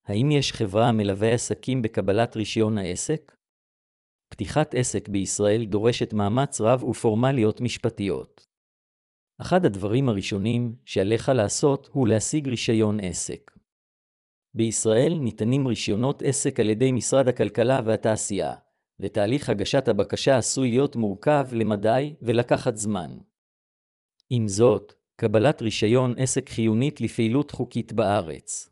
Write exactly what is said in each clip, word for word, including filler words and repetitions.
האם יש חברה המלווה עסקים בקבלת רישיון העסק? פתיחת עסק בישראל דורשת מאמץ רב ופורמליות משפטיות. אחד הדברים הראשונים שעליך לעשות הוא להשיג רישיון עסק. בישראל ניתנים רישיונות עסק על ידי משרד הכלכלה והתעשייה, ותהליך הגשת הבקשה עשוי להיות מורכב למדי ולקחת זמן. עם זאת, קבלת רישיון עסק חיונית לפעילות חוקית בארץ.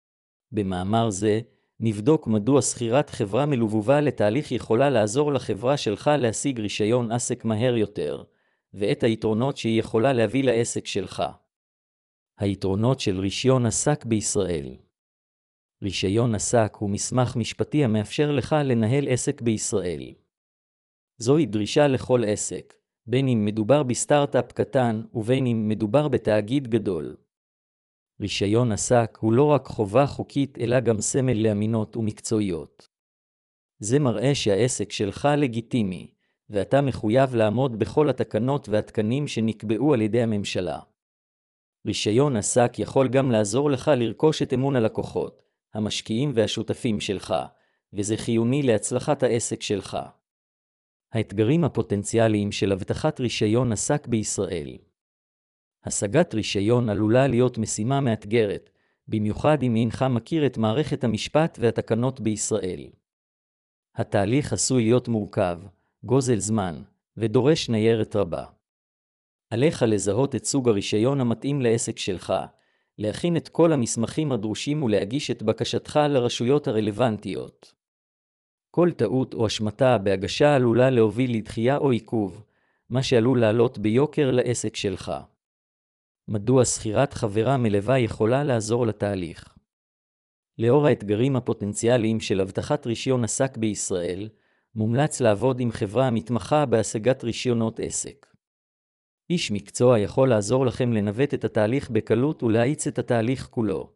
במאמר זה, נבדוק מדוע שכירת חברה מלווה לתהליך יכולה לעזור לחברה שלך להשיג רישיון עסק מהר יותר, ואת היתרונות שהיא יכולה להביא לעסק שלך. היתרונות של רישיון עסק בישראל. רישיון עסק הוא מסמך משפטי המאפשר לך לנהל עסק בישראל. זוהי דרישה לכל עסק, בין אם מדובר בסטארט-אפ קטן ובין אם מדובר בתאגיד גדול. רישיון עסק הוא לא רק חובה חוקית אלא גם סמל לאמינות ומקצועיות. זה מראה שהעסק שלך לגיטימי, ואתה מחויב לעמוד בכל התקנות והתקנים שנקבעו על ידי הממשלה. רישיון עסק יכול גם לעזור לך לרכוש את אמון הלקוחות, המשקיעים והשותפים שלך, וזה חיוני להצלחת העסק שלך. האתגרים הפוטנציאליים של הבטחת רישיון עסק בישראל. השגת רישיון עלולה להיות משימה מאתגרת, במיוחד אם אינך מכיר את מערכת המשפט והתקנות בישראל. התהליך עשוי להיות מורכב, גוזל זמן, ודורש ניירת רבה. עליך לזהות את סוג הרישיון המתאים לעסק שלך, להכין את כל המסמכים הדרושים ולהגיש את בקשתך לרשויות הרלוונטיות. כל טעות או השמטה בהגשה עלולה להוביל לדחייה או עיכוב, מה שעלול לעלות ביוקר לעסק שלך. מדוע שכירת חברה מלווה יכולה לעזור לתהליך? לאור האתגרים הפוטנציאליים של הבטחת רישיון עסק בישראל, מומלץ לעבוד עם חברה המתמחה בהשגת רישיונות עסק. איש מקצוע יכול לעזור לכם לנווט את התהליך בקלות ולהאיץ את התהליך כולו.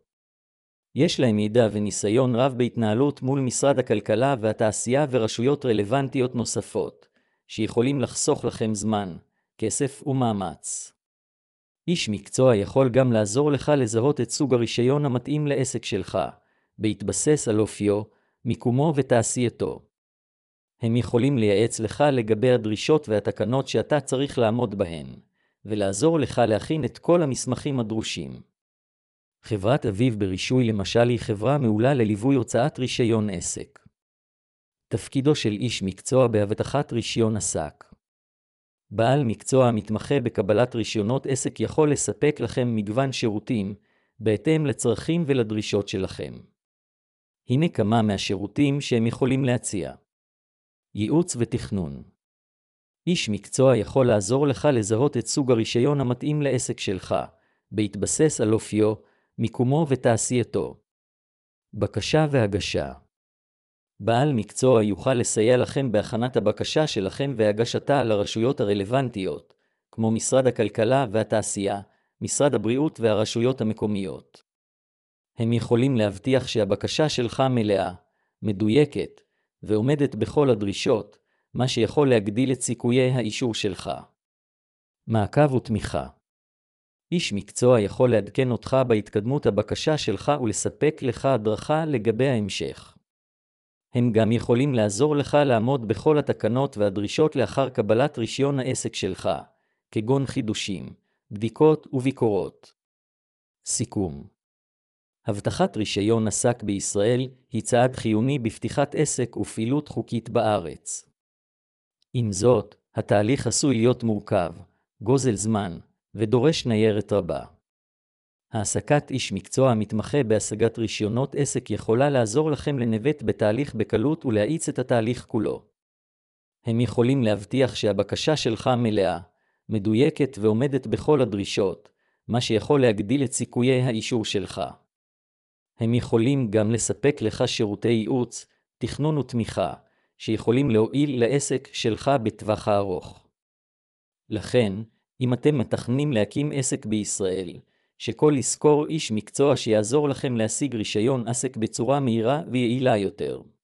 יש להם ידע וניסיון רב בהתנהלות מול משרד הכלכלה והתעשייה ורשויות רלוונטיות נוספות, שיכולים לחסוך לכם זמן, כסף ומאמץ. איש מקצוע יכול גם לעזור לך לזהות את סוג הרישיון המתאים לעסק שלך, בהתבסס על אופיו, מיקומו ותעשייתו. הם יכולים לייעץ לך לגבי הדרישות והתקנות שאתה צריך לעמוד בהן, ולעזור לך להכין את כל המסמכים הדרושים. חברת אביב ברישוי למשל היא חברה מעולה לליווי הוצאת רישיון עסק. תפקידו של איש מקצוע בהבטחת רישיון עסק. בעל מקצוע המתמחה בקבלת רישיונות עסק יכול לספק לכם מגוון שירותים, בהתאם לצרכים ולדרישות שלכם. הנה כמה מהשירותים שהם יכולים להציע. ייעוץ ותכנון. איש מקצוע יכול לעזור לך לזהות את סוג הרישיון המתאים לעסק שלך, בהתבסס על אופיו, מיקומו ותעשייתו. בקשה והגשה. בעל מקצוע יוכל לסייע לכם בהכנת הבקשה שלכם והגשתה לרשויות הרלוונטיות, כמו משרד הכלכלה והתעשייה, משרד הבריאות והרשויות המקומיות. הם יכולים להבטיח שהבקשה שלך מלאה, מדויקת, ועומדת בכל הדרישות, מה שיכול להגדיל את סיכויי האישור שלך. מעקב ותמיכה. איש מקצוע יכול לעדכן אותך בהתקדמות הבקשה שלך ולספק לך הדרכה לגבי ההמשך. הם גם יכולים לעזור לך לעמוד בכל התקנות והדרישות לאחר קבלת רישיון העסק שלך, כגון חידושים, בדיקות וביקורות. סיכום. הבטחת רישיון עסק בישראל היא צעד חיוני בפתיחת עסק ופעילות חוקית בארץ. עם זאת, התהליך עשוי להיות מורכב, גוזל זמן, ודורש ניירת רבה. העסקת איש מקצוע המתמחה בהשגת רישיונות עסק יכולה לעזור לכם לנווט בתהליך בקלות ולהאיץ את התהליך כולו. הם יכולים להבטיח שהבקשה שלך מלאה, מדויקת ועומדת בכל הדרישות, מה שיכול להגדיל את סיכויי האישור שלך. הם יכולים גם לספק לך שירותי ייעוץ, תכנון ותמיכה, שיכולים להועיל לעסק שלך בטווח הארוך. לכן, אם אתם מתכננים להקים עסק בישראל, שכל לזכור איש מקצוע שיעזור לכם להשיג רישיון עסק בצורה מהירה ויעילה יותר.